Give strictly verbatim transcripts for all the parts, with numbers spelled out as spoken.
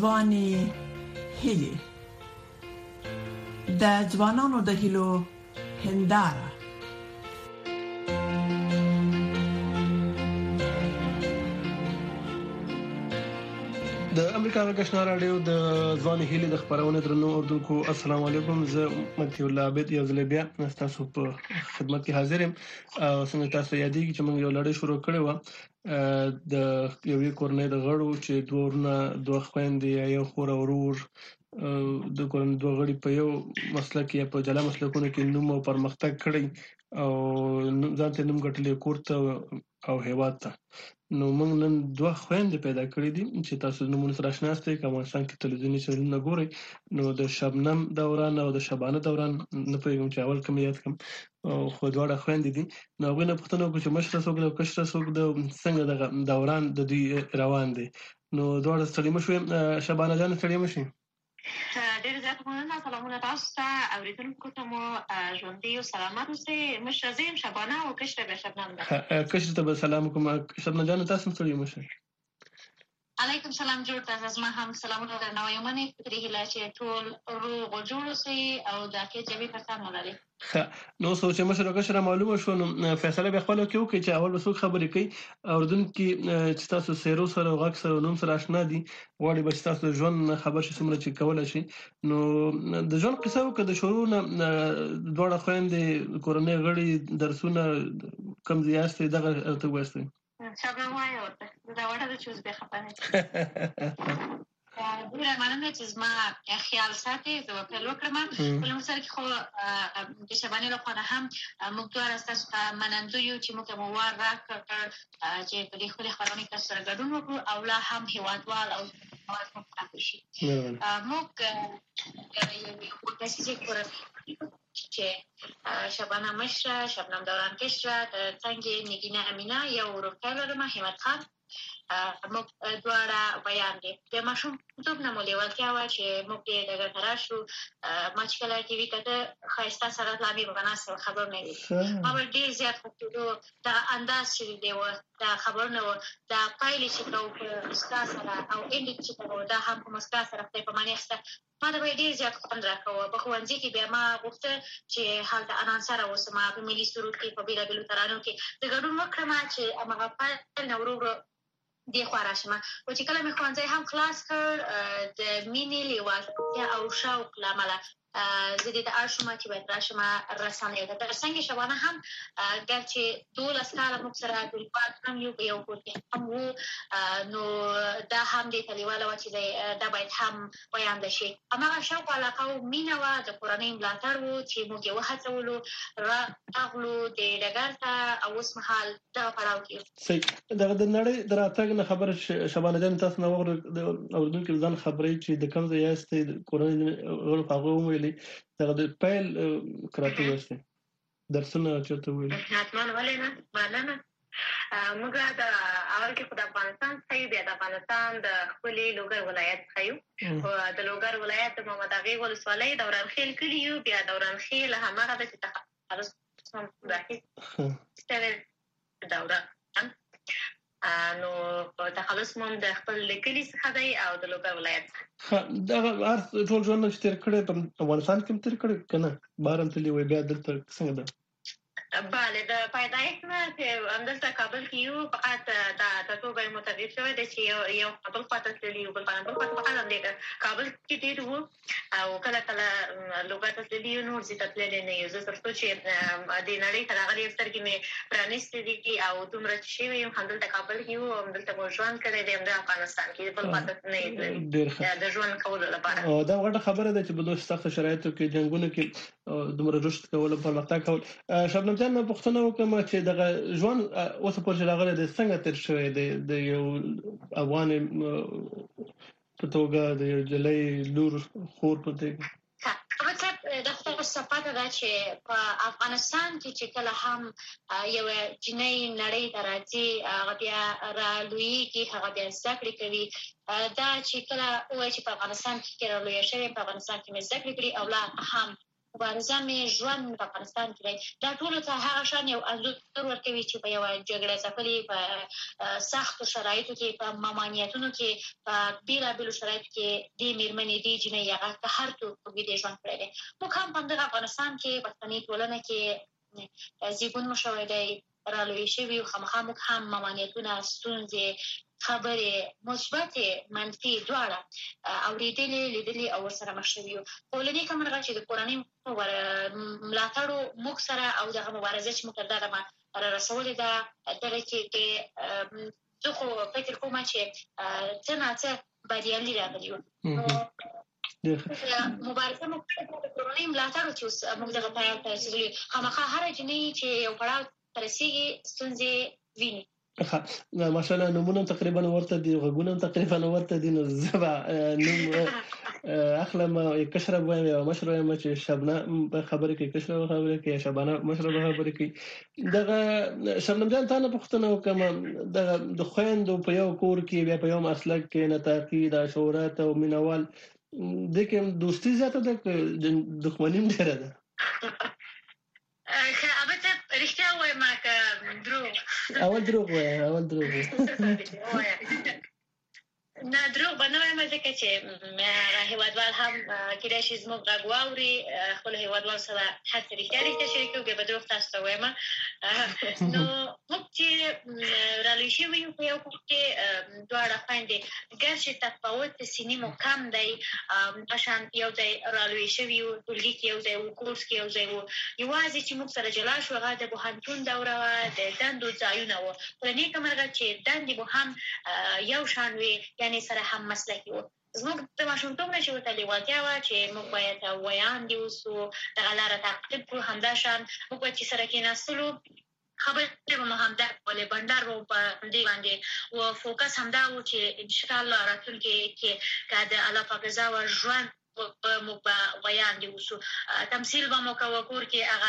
ځواني هیلې د ځوانانو د هیلو هنداره. د امریکا غږشنا رادیو د ځواني هیلې د خبرونه درنو اوردونکو السلام علیکم. زه مکتي الله عابد یو ځل بیا تاسو په خدمت کې حاضر یم. څنګه تاسو یادېږي چې موږ یو لړۍ شروع کړې و د یوې کورنۍ د غړو چې دوه ورونه دوه خويندې یو خور او ورور د کورنۍ دوه غړي په یو مسلک یا په جلا مسلکونو کې نوم او پرمختګ کړی او ځانته نوم ګټلې کوړه او هیواد ته. نو موږ نن دوه خويندې پیدا کړې دي چې تاسو نومونه سره آشنا یاست. کوم څنګه کې تلویزیونی چینلونه ګورئ نو د شبنم دوران او د شبانه دوران نه پېږم چې اول کوم یاد کوم خو دواړه خويندې دي. نو غوښنه پښتنو کې چې مشره څوک د کشره څوک د څنګه د دوران د دوی روان دي. نو دواړه ستړي مشو. شبانه جان ستړي مشي. ډېر زیات مننه. سلامونه تاسو ته اوریدونکو ته مو ژوندۍ او سلامت اوسئ. مشره زه یم شبانه او کشره به شبنم ده. کشره ته به سلام کوم. شبنم جان تاسو ستړي مشي. علیکم سلام جوړ تاسو. زما هم سلامونه درنوي منې فکرې هله چې ټول روغ او جوړ اوسئ او دا کې جوړې پرتام ولري. نو سوچ مشره کشره معلومه شو. نو فیصله به خپل کې وکړي چې اول به څوک خبرې کوي. اوردونکو چې تاسو سیرو سره او غږ سره نوم سره آشنا دي وړي به تاسو ژوند خبر شي څومره چې کول شي. نو د ژوند قصه وکړه د شروع نه دوړه خويندې کورنۍ غړي درسونه کم زیاست دغه ته وایي. شبنم وایي ورته دا وړه د چوز به خبره ډیره مننه چې زما خیال ساتي. زه په لوکرم په لمسر کې خو د شبانه له خوا هم موږ دواړه تاسو ته منندو یو چې موږ مو وار راکړ چې په دې خپل خبرونه تاسو سره ګډون وکړو او لا هم هیوادوال او اواز مو پاتې شي. موږ یو تاسو چې شبانه مشره شبنم دوران کشره څنګه نگینه امینه یو ورکه لرم همت خان موږ دواړه بیان دي. د ماشوم توپ نه مو لیوالتیا وه چې موږ دې ډګر ته راشو. ما چې کله ټي وي کته ښایسته سره لابې به ناسته خبر نه وي. ما به ډېر زیات خوښېدو دا انداز چې دی و دا خبرونه و دا پایلې چې کوو په مسکا سره او انډیټ چې کوو دا هم په مسکا سره خدای په معنی اخیسته. ما ته به ډېر زیات خوند راکوه. په ښوونځي کې بیا ما غوښته چې هلته انانسره اوسم په ملي سرود کې په بېلابېلو ترانو کې د ګډون وکړم چې هماغه پیل نه ورو ورو دې خوا راشم. او چې کله مې ښوونځی هم خلاص کړ د مینې لیوالتیا او شوق له امله زه دې ته اړ شوم چې باید راشم رسنیو ته. تر څنګ شبانه هم ګر چې دولس کاله موږ سره ګلباد هم یو په یو کور کې هم وو نو دا هم دې ته لیواله وه چې دا باید هم ویانده شي. هماغه شوق علاقه او مینه وه د کورنۍ ملاتړ و چې موږ یې وهڅولو راغلو دې ډګر ته او اوس مهال دغه پړاو کې صحیح. دغه د نړۍ د راتګ نه خبره شبانه جان تاسو نه وغوړ اوردونکو ځان خبرې چې د کوم ځای یاست کورنۍ غړو هغه وویل دغه د پیل کراته وسته درسونه چرته ویل حتما ولې نه مننه. موږ د اول کې خدای افغانستان څخه بیا د افغانستان د خپلې لوګر ولایت څخه یو د لوګر ولایت د محمد اغې ولسوالۍ دوران خیل کلی یو. بیا دوران خیل هماغه د چې تخصص دوره نو تخلص مو د خپل کلی څخه دی او د لوګر ولایت دغه هر ټول ژوند چې تیر کړی په افغانستان کې تیر کړی کنه بارم تللی وي بیا دلته څنګه ده؟ بله د پیدایښت نه چې همدلته کابل کې یو فقط دا د توګه یې متغیر شوی دی چې یو یو کابل خواته تللي یو بل بل خواته فقط همدې کابل کې ډېر وو او کله کله لوګر ته تللي یو نور ځای ته تللی نه یو. زه تر څو چې د نړۍ ته راغلې یم سترګې مې پرانیستې دي او دومره چې شوی یم همدلته کابل کې وو همدلته مو ژوند کړی دی همدا افغانستان کې بل خواته نه یې تللي د ژوند کولو لپاره. دا غټه خبره ده چې په دوه سخته شرایطو کې جنګونو کې دومره رشد کول او پرمختګ کول. شبنم جان پوښتنه وکړم چې دغه ژوند اوس پورې راغلی دی څنګه تیر شوی دی د یو افغان په توګه د یو جلۍ لور خور په توګه؟ د خپل صفات دا چې په افغانستان کې چې کله هم یو جنۍ نړۍ ته راځي هغه بیا رالویږي هغه بیا زده کړې کوي. دا چې کله وایي چې په افغانستان کې رالویه شوې په افغانستان کې مې زده کړې کړي او لا هم مبارزه مې ژوند په افغانستان کې دی دا ټول ته هغه شان یو انځور ورکوي چې په یو جګړه ځپلي په سختو شرایطو کې په ممانعتونو کې په بیلابیلو شرایطو کې دې مېرمنې دې جینۍ هغه که هر څوک دې ژوند کړی دی موږ هم په همدغه افغانستان کې پښتني ټولنه کې زیږون مو شوی دی رالوی شوي خامخا موږ هم ممانعتونه ستونزې خبرې مثبتې منفي دواړه اورېدلې لیدلې او ورسره مخ شوي یو خو له دې کمرغه چې د کورنۍ ملاتړو موږ سره او دغه مبارزه چې موږ تر دغه را رسولې ده دغه کې زه خو فکر کوم چې څه ناڅه بریالي راغلي یو مبارزه موږ د کورنۍ ملاتړو چې اوس موږ دغه پایان ته رسېدلي خامخا هره جنۍ چې یو پړاو ته رسېږي ستونزې ویني ښه ماشاءالله نومونه تقریبا ورته دي غږونه تقریبا ورته دي نو زه به نوم اخلم کشره وایم یا مشره وایم چې شبنم په خبرې کې کشره خبرې کې شبانه مشره خبرې کې دغه شبنم جان ته نه پوښتنه وکم دغه د خويندو په یو کور کې بیا په یو مسلک کې نتاقي د شهرت او مینوال د کوم دوستي زیاته ده دښمنی ډیره ده البته رښتیا وایم که دروغ اول دروغ وایم اول دروغ وایم نه دروغ به نه وایم ځکه چې هیوادوال هم کېدای شي زموږ غږ واوري خپلو هیوادوالو سره هر څه رښتیا رښتیا شریکوي بیا به دروغ تاسو ته وایم نو موږ چې رالوی شوي یو په یو کور کې دواړه خویندې ګر چې تفاوت سني مو کم دی په شان یو ځای رالوی شوي یو ټولګي کې یو ځای وو کورس کې یو ځای وو یوازې چې موږ سره جلا شو هغه د پوهنتون دوره وه د دندو ځایونه وو په نیکه مرغه چې دندې مو هم یو شان وي یعنې سره هم مسلکي وو زموږ د ماشومتوب نه چې ورته لېوالتیا وه چې موږ باید ویاندې اوسو دغه لاره تعقیب کړو همدا شان موږ باید چې سره کېناستلو خبرې به مو همدا کولې بنډار به په همدې باندې و فوکس همدا و چې انشاءالله راتلونکي کې که د الله پاک رضا وه ژوند موږ به ویاندې اوسو تمثیل به مو کوه کور کې هغه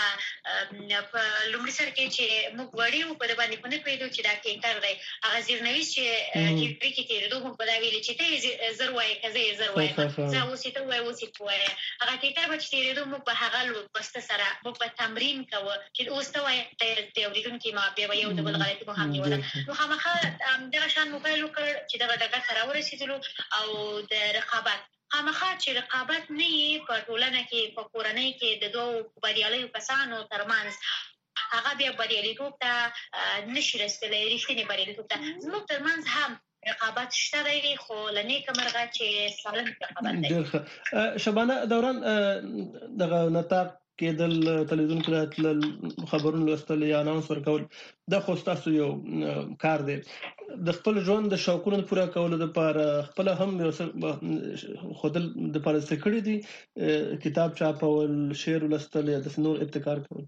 په لومړي سر کې چې موږ وړي وو په ده باندې خو نه پوهېدو چې دا کیکر دی هغه زیرنویس چې ټیوي کې تېرېدو موږ به دا ویلې چې ته یې زر وایې که زه یې زر وایم زه اوس یې ته ووایې اوس یې ته وایې هغه کیکر به چې تېرېدو موږ به هغه لوسته سره موږ به تمرین کوه چې اوس ته وایې د اورېدونکي ما بیا به یو د بل غلطي مو هم نیوله نو خامخا دغه شان مو پیل وکړ چې دغه ډګر ته راورسېدلو او د رقابت خامخا چې رقابت نه یې په ټولنه کې په کورنۍ کې د دوو بریالیو کسانو ترمنځ هغه بیا بریالیتوب ته نشي رسېدلی رښتینې بریالیتوب ته زموږ ترمنځ هم رقابت شته دی خو له نیکه مرغه چې سالم رقابت دی ډېر ښه شبانه دوران دغه نطاق کېدل تلویزیون کې راتلل خبرونه لوستل یا اناونس ورکول دا خو ستاسو یو کار دی د خپل ژوند د شوقونو پوره کولو لپاره خپل هم یو څه خودل د پاره څه کړی دي کتاب چاپول شعر لوستل یا د نور ابتکار کول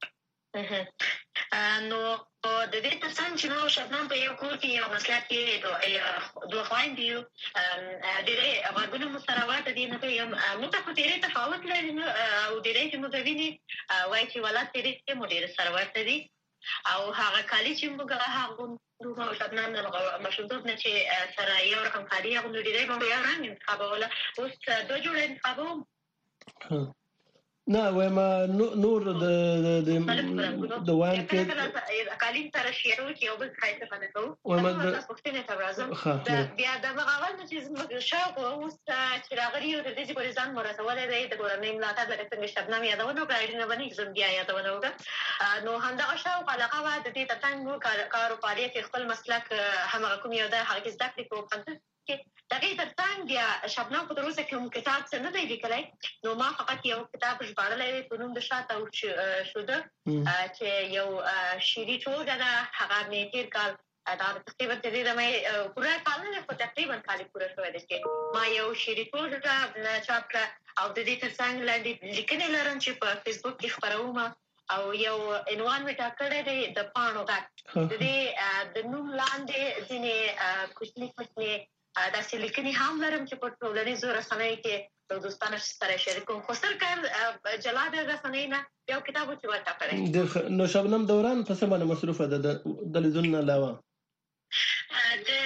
نو د دې ترڅنګ چې نو شبنم په یو کور کې یو مسلک کې دوه خویندې یو د دې غږونه مو سره ورته دي نو یم موږ ته خو ډېرې تفاوت لري او ډېرې چې موږ ویني وایي چې ولادت ډېرې مو ډېر سره ورته دي او هغه کالي چې موږ هغه نو شبنم د ماشومتوب نه چې سره یو رقم کالي هغومره ډېرې به یو رنګ انتخابوله اوس دوه جوړه انتخابوم نه وایم نور د د د وان کې کالین سره شیرو کې یو بل ځای ته پاتې کوو وایم د پښتنې ته راځم بیا د مغاول چې زموږ شوق اوس چې راغلی یو د دې په ځان مرسته دی د کورنۍ ملاتړ لکه څنګه شبنم یادونه وکړه اړینه باندې زم بیا یادونه وکړه نو همدغه شوق علاقه وه د دې ترڅنګ کار او فعالیت خپل مسلک همغه کوم یو دی هغه کې زده کړې کوو کې دغه ترڅنګ بیا شبنم خو تر اوسه کوم کتاب څه نه دی لیکلی نو ما فقط یو کتاب ژباړلی دی په نوم د شاته شوده چې یو شعري ټولګه ده هغه مې تېر کال دا تقریبا د دې دمه پوره کال نه خو تقریبا کال پوره شوی دی چې ما یو شعري ټولګه چاپ کړه او د دې ترڅنګ لاندې لیکنې لرم چې په فیسبوک کې خپروم او یو عنوان مې ټاکلی دی د پاڼو غږ د دې د نوم لاندې ځینې کوچني کوچني داسې لیکنې هم لرم چې په ټولنیزو رسنیو کې د دوستانو سره شریک کوم خو ستر کار جلا د رسنۍ نه یو کتاب چې ورته کړی نو شبنم دوران په څه باندې مصروفه ده د لیدون نه علاوه د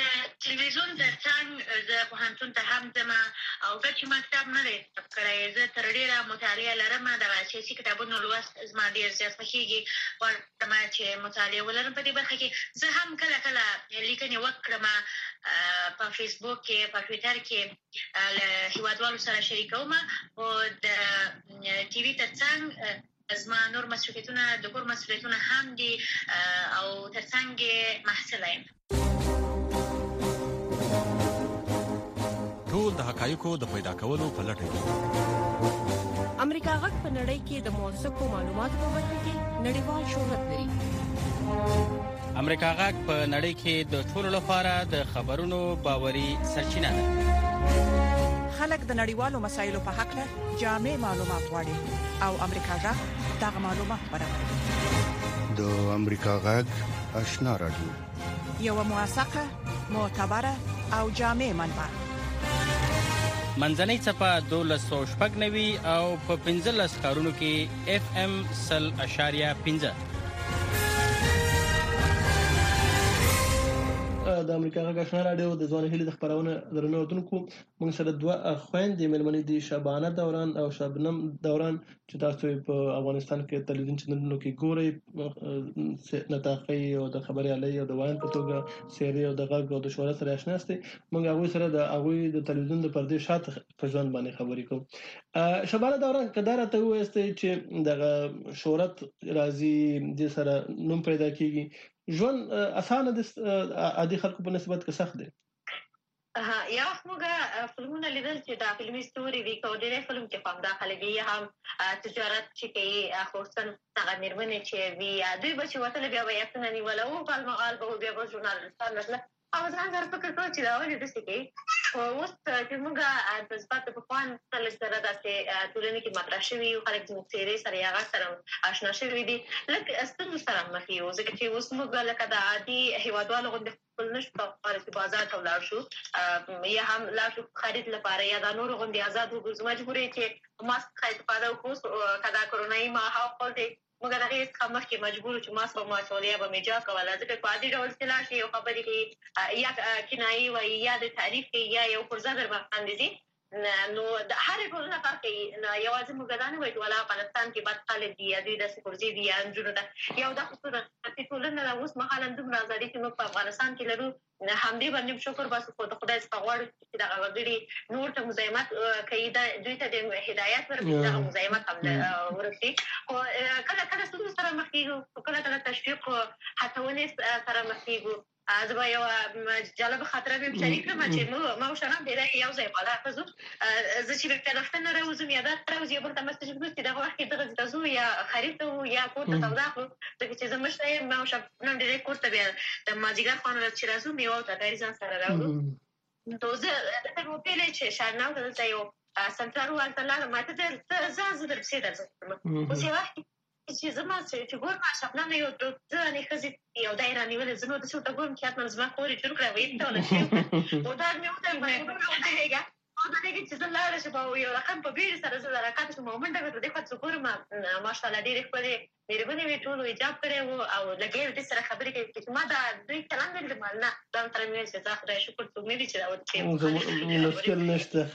تلویزیون ترڅنګ زه پوهنتون ته هم ځم او که چې ما کتاب نه دی کړی زه تر ډېره مطالعه لرم دغه سیاسي کتابونو لوست زما ډېر زیات خوښېږي غواړم چې مطالعه ولرم په دې برخه کې زه هم کله کله لیکنې وکړم په فیسبوک کې په ټویټر کې له هیوادوالو سره شریکوم خو د ټي وي ترڅنګ زما نور مسؤلیتونه د کور مسؤلیتونه هم دي او ترڅنګ یې محصله یم ټول د حقایقو د پیدا کولو په لټه کې امریکا غږ په نړۍ کې د موثقو معلوماتو په برخه کې نړیوال شهرت لري. امریکا غږ په نړۍ کې د ټولو لپاره د خبرونو باوري سرچینه ده. خلک د نړیوالو مسایلو په حق له جامع معلومات غواړي او امریکا غږ دغه معلومات برابروي. د امریکا غږ آشنا راډیو یو موثقه معتبره او جامع منبع منځنۍ څپه دولس سوه شپږ نوي او په پنځلس ښارونو کې اف ام سل اشاریه پنځه. د امریکا غږ آشنا راډیو د ځوان هیلې د خبرونه درنو اوردونکو موږ سره دوه خويندې ملمنې دي شبانه دوران او شبنم دوران چې تاسو په افغانستان کې تلویزیون چینلونو کې ګورئ نتاقي او د خبري علي او د وایي په توګه سیري او د غږ او د شورا سره آشنا استي موږ هغه سره د هغه د تلویزیون د پردې شاته په ځوان باندې خبرې کوم. شبانه دوران کدار ته وایي چې د شهرت راځي د سره نوم پیدا کیږي ژوند اسانه د عادي خلکو په نسبت کې سخت دی. ها یا موږ فلمونه لیدل چې دا فلمي ستوري وی کو ډېر فلم کې پام داخله وی هم تجارت چې کوي خصوصا هغه میرمنې چې وی دوی بچي وته بیا بیا څنګه نیول او په مقال به بیا به ژورنالستان مثلا او ځان در فکر کوي چې دا ولې د څه کوي اوس چې موږ د ځپات په خوان سره سره داسې ټولنې کې مطرح شوي او خلک د سیري سره یې هغه سره آشنا شوي دي لکه استنو سره مخ یو ځکه چې اوس موږ لکه د عادي هیوادوالو غوندې خپل نشو کولای چې بازار ته ولاړ شو یا هم لاړ شو خرید لپاره یا د نور غوندې آزاد وګرځو مجبورې چې ماسک خرید لپاره وکړو کدا کرونایي ماحول دی موږ دغه څخه مخکې مجبور چې ماسک به ماچول یا به میجا کوله ځکه په عادي ډول چې لاړ شي یو خبرې کوي یا کنایي وایي یا د تعریف کوي یا یو پرځه در باندې دي نو د هرې ټولنه کار کوي یوازې موږ دا نه وایو چې ولا افغانستان کې بد خلک دي یا دوی داسې پرځې دي یا نجونو ته یو دا خصوصا ټولنه اوس مهاله دومره ازادي چې موږ په افغانستان کې لرو همدې باندې شکر باسو خو د خدای څخه غواړو چې دغه وګړي نور ته مزاحمت کوي دا دوی ته د هدایت ورکړي دغه مزاحمت هم ورکړي خو کله کله څه سره مخ کیږي کله کله تشویق هڅونې سره مخ کیږي زه به یو جالب خاطره به شریک کړم چې ما وشرم ډېر یو ځای بالا خزو زه چې په دفتر راوځم یا دا راوځي بل ته مسج وکړم چې دغه وخت کې دغه تاسو یا خرید ته یا کور ته سودا خو ځکه چې زه مشته ما وشم نن ډېر کور ته بیا د ماجیګر خان راځي راځو میو ته غیر ځان سره راوړو نو زه ته مو پیلې چې شارناو ته یو سنترالو التلال ماته د زاز در څه درځم اوس یو وخت چې زما چې ګور ما شپنه یو د نه خزي یو دایره نیول زنو د څه ته ګورم چې اتمن زما خوري جوړ کړو وې ته ولې او دا مې وته مې وته او دا دغه چې زه لاړ شم او یو رقم په بیړ سره زه راکاته شم مومنټ به د خپل څکور ما ماشاءالله ډېر خپل مېرمنې وی ټول حجاب کړو او لګې د سره خبرې کوي چې ما دا دوی کلام دې مال نه دا تر مې چې زه خدای شکر ته مې دي چې دا وته مشکل نشته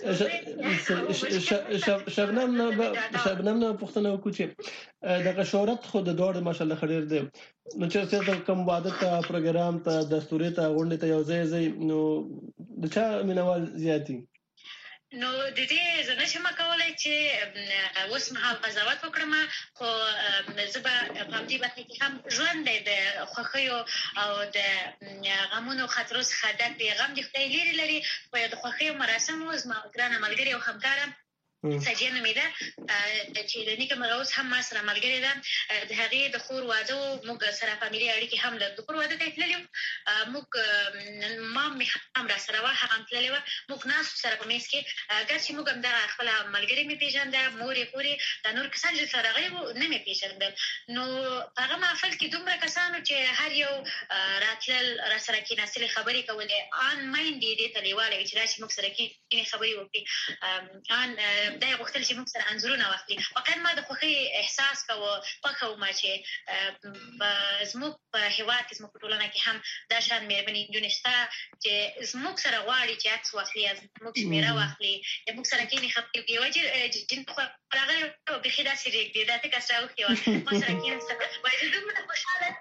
شبنم نه شبنم نه پښتنه وکړي چې دغه شهرت خو د دوړ ماشاءالله خډیر دی نو چې څه کوم واده ته پروګرام ته دستوري ته غونډه ته یو ځای ځای نو د چا مینوال زیاتی نو د دې زنه چې ما کولای چې اوس مهال قضاوت وکړم خو زه به په دې باندې کې هم ژوند د خوخیو او د غمونو خاطرو څخه د پیغام د خدای لري لري په د خوخیو مراسم اوس ما ګرانه ملګری او همکارم سجیه نومیده چې د نیکه مغوز هم ما سره ملګری ده د هغې د خور واده موږ سره فامیلي اړیکې هم لرو د خور واده ته تللي موږ ما مې هم را سره وه هغه هم تللې وه موږ ناستو سره په میز کې ګر چې موږ هم دغه خپله ملګري مې پېژنده مورې خورې دا نور کسان چې سره راغلي وو نه مې پېژندل نو په هغه محفل کې دومره کسانو چې هر یو راتلل را سره کېناستلې خبرې کولې ان مایند یې دې ته لیواله وي چې راشي موږ سره کښېني خبرې وکړي ان دا غوښتل چې موږ سره انځورونه واخلي. واقعا ما د خوښۍ احساس کوو پخه ومه چې زموږ په هېواد کې زموږ په ټولنه کې هم دا شان مېرمنې نجونې شته چې زموږ سره غواړي چې عکس واخلي یا زموږ شمېره واخلي یا موږ سره کښېني خبرې وکړي. وایي جن خو راغلی بیخي داسې رېږدي دا ته کس راوښتې وه ما سره کښېنسته. وایي زه دومره خوشحاله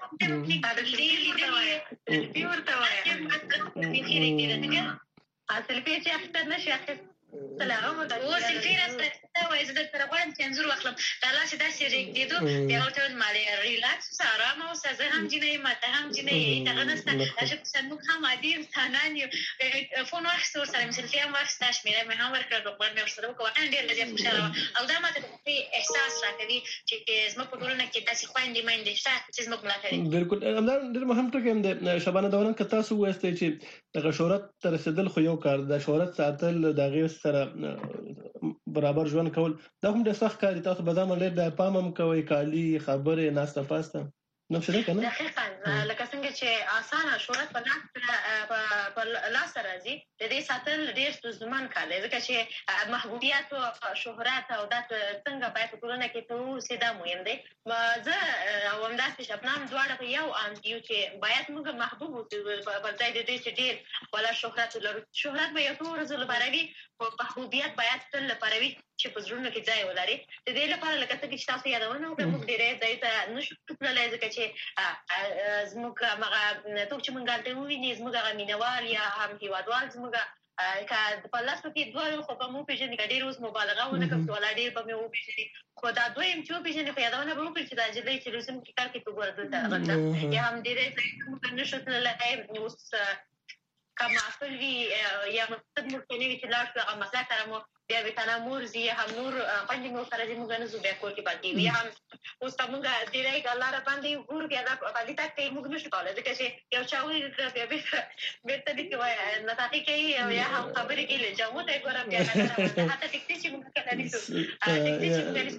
سلفي ورته وایه بیخي رېږدي ده ځکه سلفي چې اخیستل نه شي اخیست اوس سلفي راسته وایي زه درسره غواړم چې انځور واخلم دا لاس یې داسې رېږدېدو بیا ورته ویل مالې ریلاکس اوسه ارامه اوسه زه هم جینۍ یم ته هم جینۍ یې دغه نشته دا چې موږ هم عادي انسانان یو. فون واخیسته ورسره مې سلفي هم واخیسته شمېره مې هم ورکړه روغبړ مې ورسره وکړه. واقعا ډېر زیات خوشحاله وه او دا ماته د خوښۍ احساس راکوي چې زموږ په ټولنه کې داسې خویندې میندې شته چې زموږ ملاتړ کوي. بالکل همدا ډېر مهم ټکی هم دی شبانه دوران که تاسو ووایستئ چې دغه شهرت ته رسېدل خو یو کار د شهرت ساتل د هغې سره برابر ژوند کول دا هم ډېر سخت کار دی. تاسو به دا ډېر د پام هم کوئ کالي خبرې ناسته پاسته نو څه ده که نه دقیقا لکه څنګه چې اسانه شهرت په لاس په لاس راځي د دې ساتل ډېر ستونزمن کار دی ځکه چې محبوبیت او شهرت او دا څنګه باید په ټولنه کې ته اوسې دا مهم دی. زه او همداسې شبنم دواړه په یو اند یو چې باید موږ محبوب اوسو پر ځای د دې چې ډېر والا شهرت ولرو. شهرت به یو څو ورځو لپاره وي خو محبوبیت باید تل لپاره وي چې په زړونو کې ځای ولري. د دې لپاره لکه څنګه چې تاسو یادونه وکړه موږ ډېری ځای ته نشو تللی ځکه چې زموږ هغه څوک چې موږ هلته وویني زموږ هغه مینهوال یا هم هېوادوال زموږ که په لسو کې دوه خو به مو وپېژني که ډېر اوس مبالغه ونه کړم چې والا ډېر به مې وپېژني خو دا دویم چې وپېژني خو یادونه به وکړي چې دا نجلۍ تلویزیون کې کار کوي په ګوره دلته هغه ده یا هم ډېری ځای ته موږ نشو تللی اوس که محفل وي یا مقصد موږ کې نه وي چې لاړ شو هغه مسلک سره مو بیا ویتانه مور ځي یا هم نور خویندې مو سره ځي موږ نه ځو بیا کور کې پاتې وي یا هم اوس که موږ ډېری که لاره باندې ګورو بیا دا پالي تګ کوي موږ نشو کولی ځکه چې یو چا ولیدل بیا بېرته بېرته دې کې وایي نطاقي کوي یا هم خبرې کوي له جامو ته یې ګورم بیا حتی ټکسي چې موږ کله نیسو ټکسي چې موږ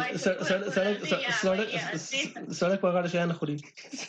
نیسو سړک په غاړه شیان خوري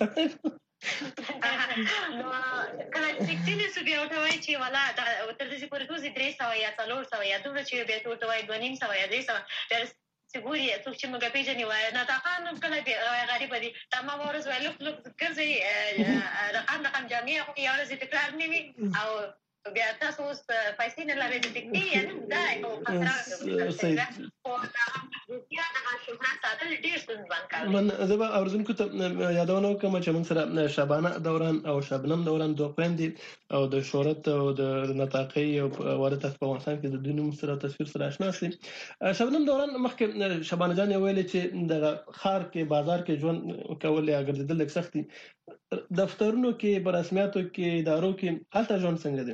نو کله ټکسي نیسو بیا ورته وایي چې والا تر دې پورې دوزي درې سوه یا څلور سوه یا دومره چې بیا ورته وایي دوه نیم سوه یا درې سوه بیا چې ګوري څوک چې موږ پېژني وایي نطاقان کله غریبه دي تمام ورځ وایي لوک لوک ګرځئ رقم رقم جامې اغوندي یوه ورځ یې تکرار نه وي او بیا تاسو اوس پیسې نه لرئ د ټکسي یعنې دا یو خطره خو دا روپیا دغه شهرت ساتل ډېر ستونزمن کار دی. من زه به اورېدونکو ته یادونه وکړم چې موږ سره شبانه دوران او شبنم دوران دوه خویندې او د شهرت او د نطاقۍ او وارد تاسو په افغانستان کې د دوی نوم سره تصویر سره اشنا شئ. شبنم دوران مخکې شبانه جان یې ویلې چې دغه ښار کې بازار کې ژوند کول یا ګرځېدل لږ سخت دي دفترونو کې په رسمیاتو کې ادارو کې هلته ژوند څنګه دی؟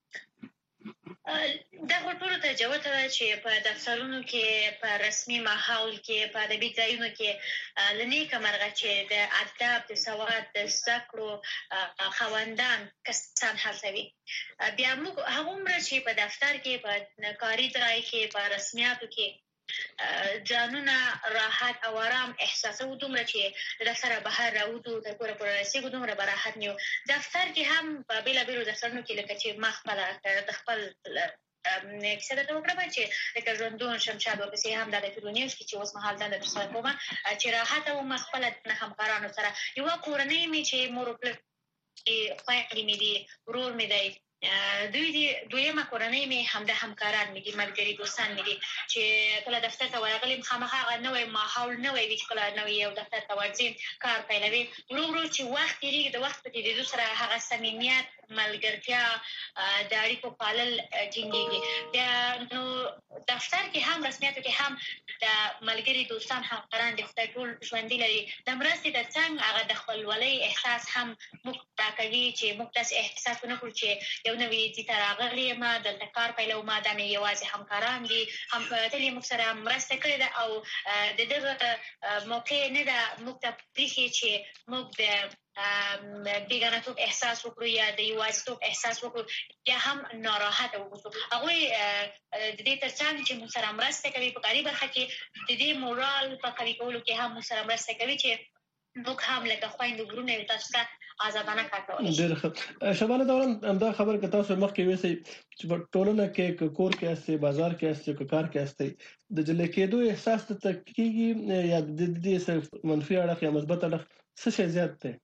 دا خو ټولو ته جوته ده چې په دفترونو کې په رسمي ماحول کې په ادبي ځایونو کې له نیکه مرغه چې د ادب د سواد د زده کړو خاوندان کسان هلته وي بیا موږ هغومره چې په دفتر کې په کاري ځای کې په رسمیاتو کې ځانونه راحت او آرام احساسوو دومره چې د دفتره بهر راوځو تر کوره پورې رسېږو دومره به راحت نه یو. دفتر کې هم په بېلابېلو دفترونو کې لکه چې ما خپله د خپل کیسه درته وکړم چې لکه ژوندون شمشاد ورپسې هم دا د فیلونیوز کې چې اوس مهال دنده ترسره کوم چې راحته وم خپله د همکارانو سره یوه کورنۍ مې چې مور و پلار خویندې مې دي ورور مې دی دوی دي دویمه کورنۍ مې همدا همکاران مې دي ملګري دوستان مې دي چې کله دفتر ته ورغلم خامخا هغه نوی ماحول نوی وي چې کله نوی یو دفتر ته ورځې کار پیلوي ورو ورو چې وخت تېرېږي د وخت په تېرېدو سره هغه صمیمیت ملګرتیا د اړیکو پالل ټینګېږي بیا نو دفتر کې هم رسمیاتو کې هم د ملګري دوستان همکاران د خدای ټول ژوندي لري د مرستې د څنګ هغه د خپلولۍ احساس هم موږ راکوي چې موږ داسې احساس ونه کړو چې یو نوي ځای ته راغلی یم دلته کار پیلوم دا مې یوازې همکاران دي هم تل یې موږ سره مرسته کړې ده او د دغه موقع نه ده موږ ته پرېښې چې موږ د بیګانه‌توب احساس وکړو یا د یوازیتوب احساس وکړو یا هم ناراحته واوسو. هغوی د دې تر څنګ چې موږ سره مرسته کوي په کاري برخه کې د دې مورال په قوي کولو کې هم موږ سره مرسته کوي چې موږ هم لکه خویندو وروڼه یو تاسو ته آزادانه کار کولی شي. ډېر ښه. شبانه دوران همدا خبره که تاسو مخکې ویسئ چې په ټولنه کې که کور کې هستئ، بازار کې هستئ، که کار کې هستئ، د جلۍ کېدو احساس ته کېږي یا د دې څه منفي اړخ یا مثبت اړخ څه شی زیات دی؟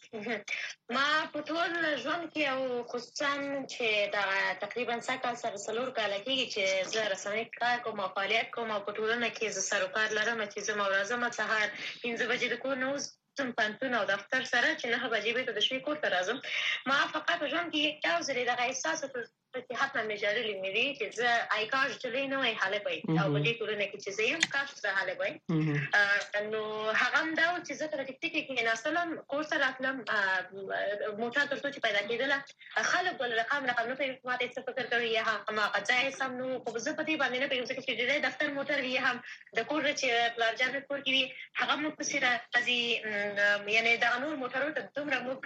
ما په ټول ژوند کې او خصوصا چې دا تقریبا سږ کال سره څلور کاله کېږي چې زه رسنۍ کار کوم او فعالیت کوم او په ټولنه کې زه سروکار لرم چې زه ورځم سهار پنځه بجې د کور نه وځم پوهنتون او دفتر سره چې نهه بجې بېرته د شپې کور ته راځم. ما فقط په ژوند کې یو ځل دغه احساس چې حتما مې جارلې مې وي چې زه آی کاش جلۍ نه وای هلک وای او په دې ټولنه کې چې زه یم کاش زه هلک وای. نو هغه هم دا و چې زه په ټیک ټیک کې ناستلم، کور ته راتلم، موټر تر څو چې پیدا کېدله خلک بل رقم رقم نه پوهېږي ما ته څه فکر کوي یا هماغه ځای سم نه و. خو زه په دې باندې نه پوهېږم ځکه چې ډېری دفتر موټر وي هم د کور چې پلارجان کور کې وي هغه موږ پسې راځي، یعنې دغه نور موټرو ته دومره موږ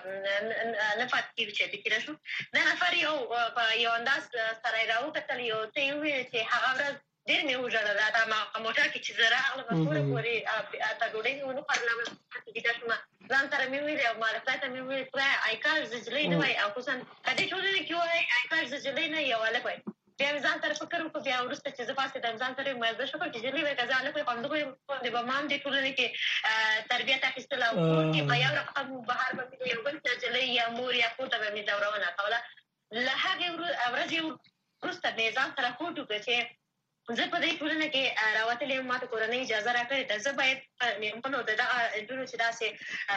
نه پاتې کېږو چې فکر شو. دا نفر یو یو انداز سره یې راوکتل، یو ته یې وویل چې هغه ورځ ډېر مې وژړل دا موټر کې چې زه راغلم کوره پورې تا ډوډۍ مې ونه خوړله بیده شومه. ځان سره مې وویل او ما خدای ته مې وویل خدایه آی کاش زه جلۍ نه وای او خصوصا که دې ټولنې کې وای آی کاش زه جلۍ نه یو هلک وای. بیا مې ځان سره فکر وکړو، بیا وروسته چې زه پاڅېدم ځان سره مې زه شکر چې جلۍ وای که زه هلک وای په همدغو باندې به ما هم دې ټولنې کې تربیت اخیستله او کور کې په یو رقم بهر به مې یو بل جلۍ یا مور یا خور ته به مې ځورونه کوله. له هغې ورځې وروسته مې ځان سره هوډ وکړه چې زه په دې ټولنه کې راوتلې یم، ما ته کورنۍ اجازه راکړې ده، زه باید مېرمنو د دغه نجونو چې داسې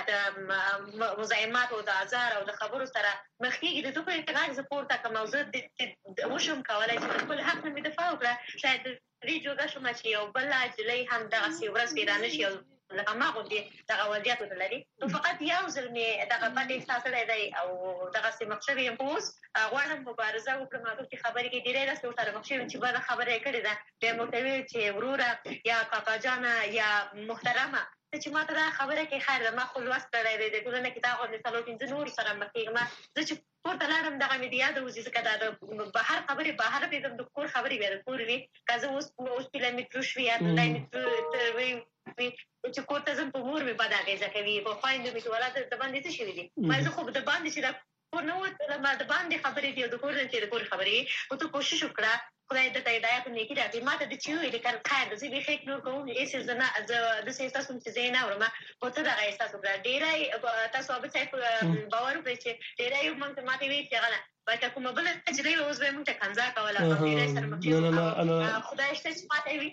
د مزاحماتو د ازار او د خبرو سره مخ کېږي د دوی په غږ زه پورته کړم او زه وشم کولی چې د خپل حق نه مې دفاع وکړه. شاید دې جوګه شومه چې یو بله جلۍ هم دغسې ورځ کې رانه شي او لکه ما غوندې دغه وضعیت ونه لري. نو فقط یو ځل مې دغه بد احساس کړی دی او دغسې مخ شوې یم. خو اوس غواړم مبارزه وکړم هغه چې خبرې کې ډېری داسې ورسره مخ شوي یم چې بده خبره یې کړې ده، بیا مې ورته ویل چې وروره یا کاکا جانه یا محترمه ته چې ما ته دا خبره کې خیر ده، ما خو لوست کړی دی د ټولنه کې دا غوندې څلور پنځه نورو سره مخ کېږم. زه چې کور ته لاړم دغه مې د یاده وځي ځکه دا د بهر خبرې بهر پرېږدم، د کور خبرې بیا د کور وي. که زه اوس اوس پیله مې تروش وي یا ډای مې وي چې کور ته ځم په مور مې بده اغېزه کوي، په خویندو مې چې ولا د باندې څه شوي دي. ما زه خو د باندې چې دا کور نه وتلم د باندې خبرې دي او د کور نه چې د کور خبرې وي. خو ته کوشش وکړه خدای درته هدایت او نیکي راکړي. ما ته د چې وویلې که خیر ده زه بیخي اګنور کوم هېڅ زه نه زه داسې احساس وم چې زه یې نه اورم. خو ته دغه احساس وکړه. ډېری تاسو عابد صاحب باور وکړئ چې ډېری موږ ته ما ته ویل چې هغه نه باید کومه بله نجلۍ به اوس به یې موږ ته کنځا کوله او ډېری سره مخ شوي. خدای شته چې ما ته یې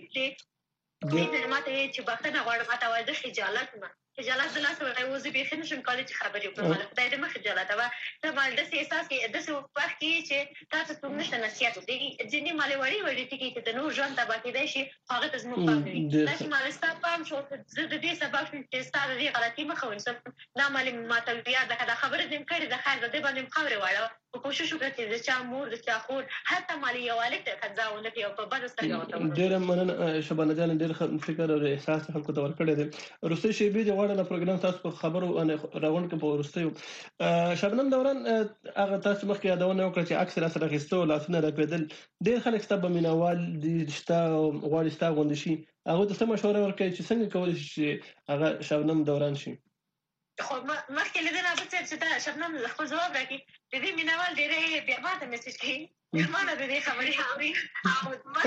ویلې ما ته ویل چې بښنه غواړم. ما ته ویل زه خجالت یم، خجالت د لاسه ورغی اوس زه بیخي نشم کولی چې خبرې وکړم. خدای دې مه خجالته وه. ته مال داسې احساس کې داسې وخت کې چې تا ته څوک نشته نصیحت وکړي. ځینې مالې وړې وړې ټکي چې د نور ژوند تباه کېدی شي هغه ته زموږ پام نه وي. داسې مالې ستا پام شو زه د دې سبب شوم چې ستا د دې غلطي مخه ونیسم. دا مالې ما ته یاد ده که دا خبره دې مې کړې ده خیر د دې باندې مې خاورې واړوه. خو کوشش وکړه چې د چا مور د چا خور حتی مالې یو هلک ته کنځا ونه کړي او په بده سترګه ورته ونه. ډېره مننه شبانه جانه، ډېر فکر او احساس خلکو ته ورکړی دی. وروستۍ شېبې دې غواړم د پروګرام تاسو په خبرو راغونډ کړم په وروستیو. شبنم دوران هغه تاسو مخکې یادونه وکړه چې عکس راسره اخیستو لاسونه رپېدل. ډېر خلک ستا به مینوال دي شته غواړي ستا غوندې شي، هغوی ته څه مشوره ورکوي چې څنګه کولی شي چې هغه شبنم دوران شي؟ خو مخکې له دې نه عابد صاحب چې دا شبنم خپل ځواب راکړي. د دې مینوال ډېری بیا ما ته میسج کوي ما نه د دې خبرې اوري او ما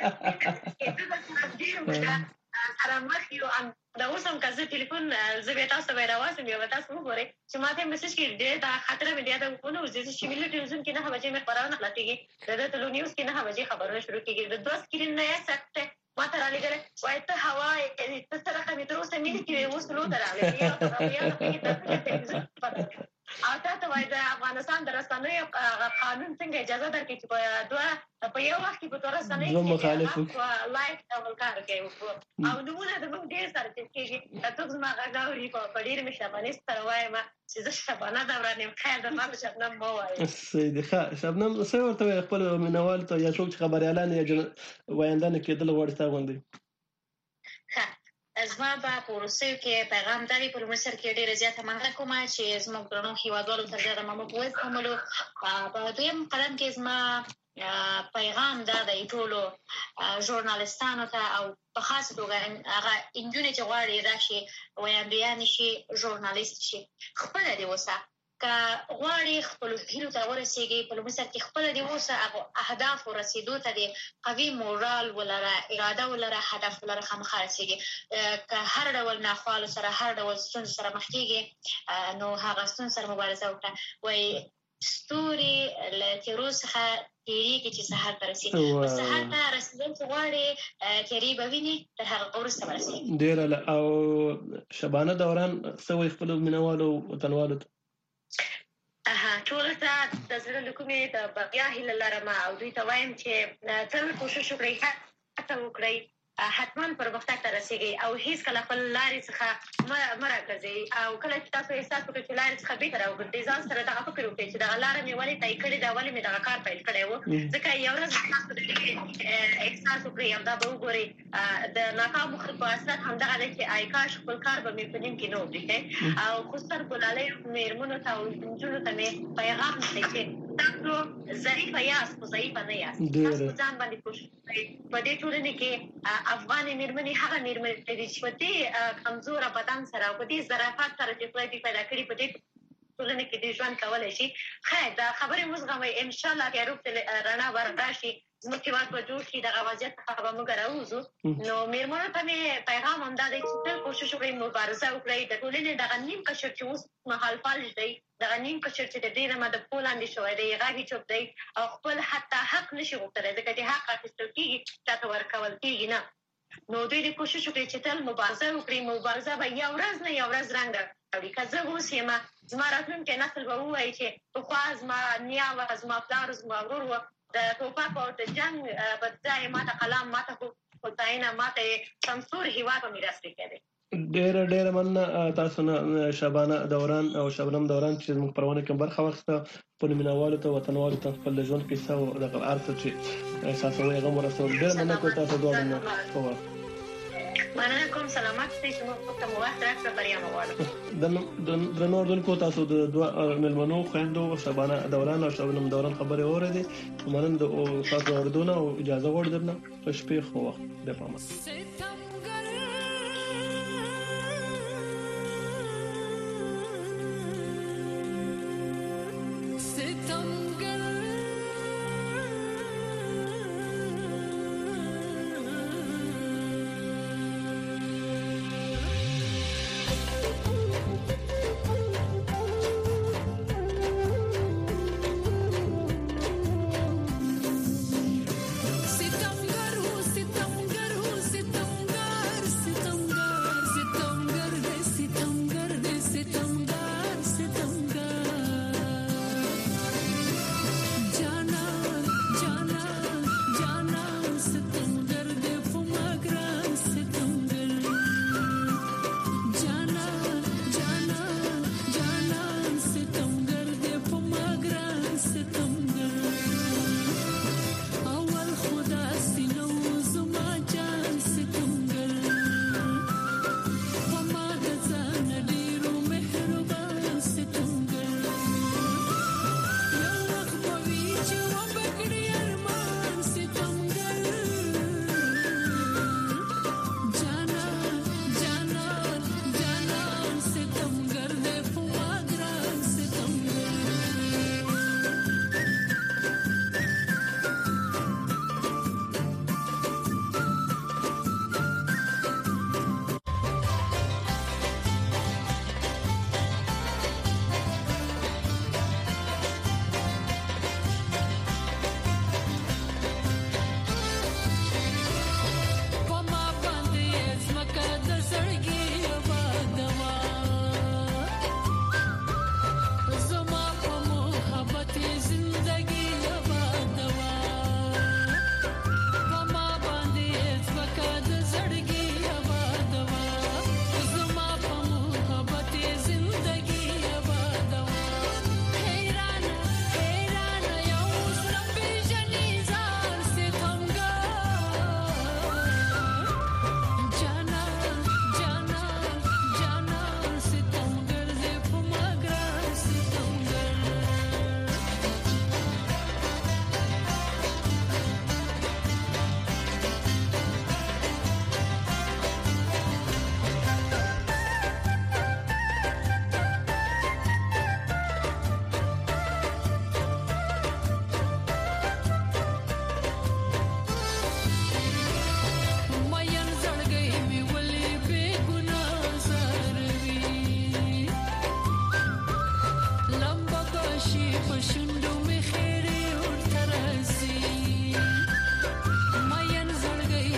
چې سره مخ یو دا اوس هم که زه ټلیفون زه بیا تاسو ته به یې راوستم یا به تاسو وګورئ چې ما ته یې میسج کړي ډېر دا خاطره مې د یاده ونه وځي. زه چې ملي ټلویزیون کې نهه بجې مې خپرونه خلاصېږي، د ده تلو نیوز کې نهه بجې خبرونه شروع کېږي. د دوه سکرین نه یې سکته ما ته رالېږلی وایي ته هوا ته څه رقم یې تر اوسه مینې کې وې اوس لو ته راغلی او تا ته وایي د افغانستان د رسنیو قانون څنګه اجازه درکړي چې په دوه په یو وخت کې په دوه رسنۍ کې لایف ډبل کار کوي او نومونه د موږ ډېر سره چیز کېږي. که څوک زما غږ اوري په ډېر مې شبانې سره وایم چې زه شبانه دوران یم خیر ده ما ته شبنم مه وایي. صحیح دی. ښه شبنم څه ورته وایي خپل مینوالو ته یا څوک چې خبریالان یا وایندانې کېدل غواړي ستا غوندې؟ زما به په وروستیو کې پیغام دا وي په لومړي سر کې ډېره زیاته مننه کوم چې زموږ درنو هېوادوالو ته زیاته مو په ویس کوملو. په دویم قدم کې زما پیغام دا دی ټولو ژورنالستانو ته او په خاص توګه هغه نجونې چې غواړي راشي ویاندویانې شي ژورنالیست شي خپله دې اوسه که غواړي خپلو هیلو ته ورسېږي په لومړي سر کې خپله دې اوسه هغو اهدافو رسېدو ته دې قوي مورال ولره اراده ولره هدف ولره خامخا رسېږي که هر ډول ناخوالو سره هر ډول ستونزو سره مخ کېږي نو هغه ستونزو سره مبارزه وکړه وایي ستوري له تیرو څخه تېرېږي چې سهار ته رسېږي سهار ته رسېدل چې غواړي تیرې به ویني تر هغه وروسته به رسېږي ډېره او شبانه دوران څه وایي خپلو مینوالو وطنوالو ته ټولو ته د زړه له کومې د بریا هیله لرم او دوی ته وایم چې تل کوشش وکړئ هڅه وکړئ حتما پرمختګ ته رسېږئ او هېڅکله خپل لارې څخه مه راګرځئ او کله چې تاسو احساس وکړئ چې لارې څخه بېرته راوګرځئ ځان سره دغه فکر وکړئ چې دغه لاره مې ولې طی کړې ده ولې مې دغه کار پیل کړی و ځکه یو ورځ تاسو د دې احساس وکړئ او دا به وګورئ د ناکامو خلکو اثرات همدغه دی چې ای کاش خپل کار به مې په نیم کې نه وپرېږدی او خصوصا ګلالیو مېرمنو ته او نجونو ته مې پیغام دی چې تاسو ضعیفه یاست خو ضعیفه نه یاست تاسو په ځان باندې کوشش وکړئ په دې ټولنې کې افغانې مېرمنې هغه مېرمنې دي چې په دې کمزوره بدن سره او په دې ظرافت سره چې خدای دې پیدا کړي په دې ټولنې کې دې ژوند کولی شي خیر دا خبرې وزغمئ انشاءالله که روغ ته رڼا به راشي زموږ هېواد به جوړ شي دغه وضعیت څخه به موږ راووځو نو مېرمنو ته مې پیغام همدا دی چې تل کوشش وکړئ مبارزه وکړئ د ټولنې دغه نیم قشر چې اوس مهال فلج دی دغه نیم قشر چې د ډېره مده پو لاندې شوی دی غږ یې چوپ دی او خپل حتی حق نه شي غوښتلی ځکه چې حق اخیستل کېږي چا ته ورکول کېږي نه نو دوی دې کوشش وکړي چې تل مبارزه وکړي مبارزه به یو ورځ نه یو ورځ رنګ راوړي که زه اوس یم زما راتلونکی نسل به ووایي چې پخوا زما نیا وه زما پلار زما ورور وه د ټوپک او د جنګ په ځای ماته قلم ماته هوساینه ماته سمسور هېواد په میراث پرېښی دی ډېره ډېره مننه تاسو نه شبانه دوران او شبنم دوران چې زموږ پرونه کې برخه واخیسته خپلو مینوالو ته وطنوالو ته خپل د ژوند کیسه او دغه هر څه چې احساسوئ هغه مو رسول ډېره مننه کوم تاسو دواړو نه ښه وخت مننه کوم سلامت شئ چې موږ ته مو وخت راکړه بریا مو غواړم درنو اردوونکو تاسو د دوه مېلمنو خویندو شبانه دوران او شبنم دوران خبرې واورېدې مننه د تاسو اردو نه او اجازه غواړو درنه په شپې ښه وخت د پامه